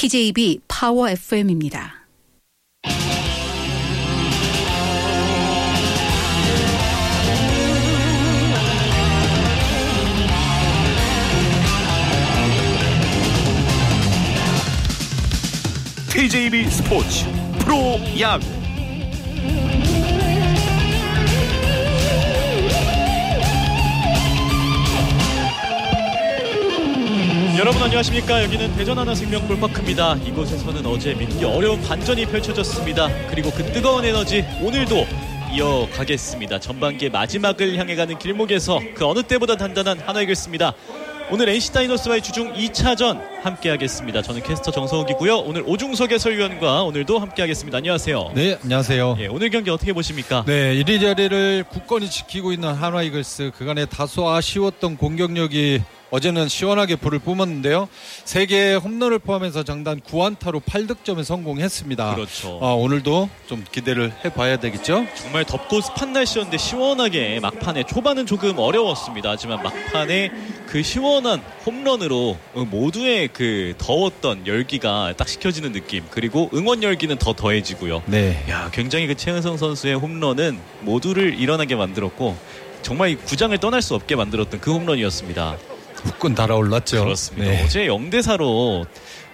TJB 파워 FM입니다. TJB 스포츠 프로야구 여러분 안녕하십니까. 여기는 대전 하나생명 볼파크입니다. 이곳에서는 어제 믿기 어려운 반전이 펼쳐졌습니다. 그리고 그 뜨거운 에너지 오늘도 이어가겠습니다. 전반기의 마지막을 향해 가는 길목에서 그 어느 때보다 단단한 한화이글스입니다. 오늘 NC 다이노스와의 주중 2차전 함께하겠습니다. 저는 캐스터 정성욱이고요. 오늘 오중석 해설위원과 오늘도 함께하겠습니다. 안녕하세요. 네, 안녕하세요. 예, 오늘 경기 어떻게 보십니까? 네, 1위 자리를 굳건히 지키고 있는 한화이글스. 그간에 다소 아쉬웠던 공격력이 어제는 시원하게 불을 뿜었는데요. 3개의 홈런을 포함해서 장단 9안타로 8득점에 성공했습니다. 그렇죠. 오늘도 좀 기대를 해봐야 되겠죠? 정말 덥고 습한 날씨였는데 시원하게 막판에 초반은 조금 어려웠습니다. 하지만 막판에 그 시원한 홈런으로 모두의 그 더웠던 열기가 딱 식혀지는 느낌, 그리고 응원 열기는 더 더해지고요. 네. 야, 굉장히 그 최은성 선수의 홈런은 모두를 일어나게 만들었고 정말 이 구장을 떠날 수 없게 만들었던 그 홈런이었습니다. 후끈 달아올랐죠. 그렇습니다. 네. 어제 0대4로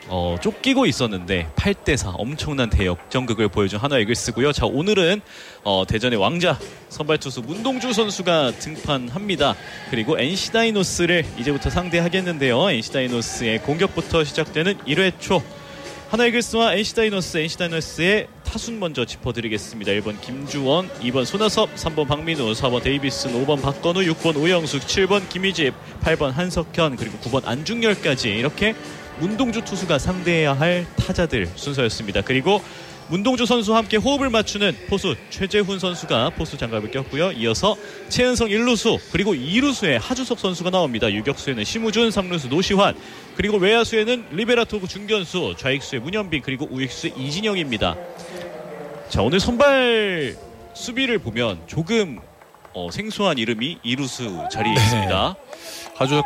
쫓기고 있었는데 8대4 엄청난 대역전극을 보여준 한화 이글스고요. 자, 오늘은 대전의 왕자 선발 투수 문동주 선수가 등판합니다. 그리고 NC 다이노스를 이제부터 상대하겠는데요. NC 다이노스의 공격부터 시작되는 1회 초 한화 이글스와 NC 다이노스의 타순 먼저 짚어드리겠습니다. 1번 김주원, 2번 손아섭, 3번 박민우, 4번 데이비슨, 5번 박건우, 6번 오영숙, 7번 김희집, 8번 한석현, 그리고 9번 안중열까지 이렇게 문동주 투수가 상대해야 할 타자들 순서였습니다. 그리고 문동주 선수와 함께 호흡을 맞추는 포수 최재훈 선수가 포수 장갑을 꼈고요. 이어서 최은성 1루수, 그리고 2루수에 하주석 선수가 나옵니다. 유격수에는 심우준, 3루수 노시환, 그리고 외야수에는 리베라토 중견수, 좌익수에 문현빈, 그리고 우익수에 이진영입니다. 자, 오늘 선발 수비를 보면 조금 생소한 이름이 2루수 자리에 있습니다. 하주석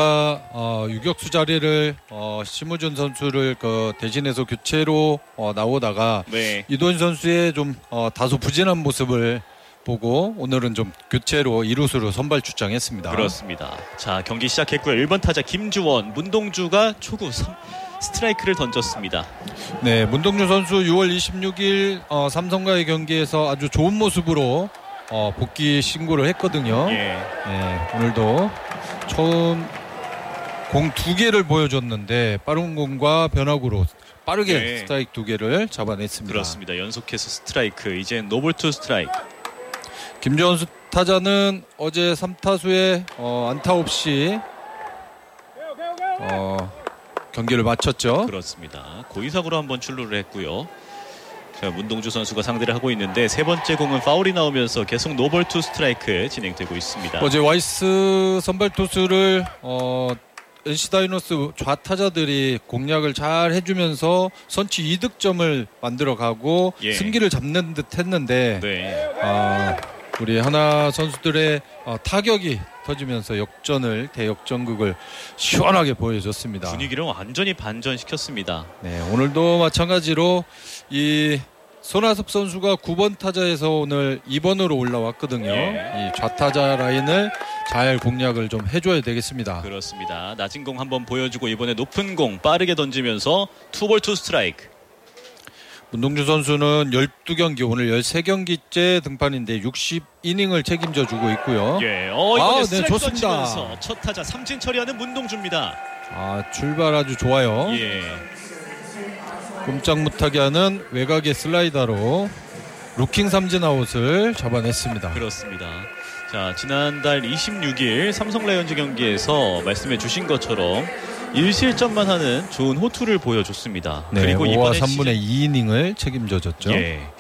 선수가 유격수 자리를 심우준 선수를 대신해서 교체로 나오다가 네. 이도현 선수의 좀 다소 부진한 모습을 보고 오늘은 좀 교체로 2루수로 선발 출장했습니다. 그렇습니다. 자, 경기 시작했고요. 1번 타자 김주원, 문동주가 초구 스트라이크를 던졌습니다. 네, 문동주 선수 6월 26일 삼성과의 경기에서 아주 좋은 모습으로 복귀 신고를 했거든요. 예. 네, 오늘도 처음 공 2개를 보여줬는데 빠른 공과 변화구로 빠르게 네. 스트라이크 2개를 잡아냈습니다. 그렇습니다. 연속해서 스트라이크, 이젠 노볼 투 스트라이크. 김주원 타자는 어제 3타수에 안타 없이 경기를 마쳤죠. 그렇습니다. 고의사구로 한번 출루를 했고요. 자, 문동주 선수가 상대를 하고 있는데 세 번째 공은 파울이 나오면서 계속 노볼 투 스트라이크 진행되고 있습니다. 어제 와이스 선발 투수를 NC 다이노스 좌타자들이 공략을 잘 해주면서 선취 2득점을 만들어가고 예. 승기를 잡는 듯 했는데 네. 우리 하나 선수들의 타격이 터지면서 대역전극을 시원하게 보여줬습니다. 분위기를 완전히 반전시켰습니다. 네, 오늘도 마찬가지로 이 손아섭 선수가 9번 타자에서 오늘 2번으로 올라왔거든요. 예. 이 좌타자 라인을 잘 공략을 좀 해줘야 되겠습니다. 그렇습니다. 낮은 공 한번 보여주고 이번에 높은 공 빠르게 던지면서 투볼 투 스트라이크. 문동주 선수는 12경기 오늘 13경기째 등판인데 60이닝을 책임져주고 있고요. 예, 이번에 스트라이크 좋습니다. 던지면서 첫 타자 삼진 처리하는 문동주입니다. 출발 아주 좋아요. 예. 꼼짝 못하게 하는 외곽의 슬라이더로 루킹 삼진 아웃을 잡아냈습니다. 그렇습니다. 자, 지난달 26일 삼성 라이온즈 경기에서 말씀해 주신 것처럼 1실점만 하는 좋은 호투를 보여줬습니다. 네, 그리고 5와 이번에 3분의 2이닝을 책임져줬죠. 예.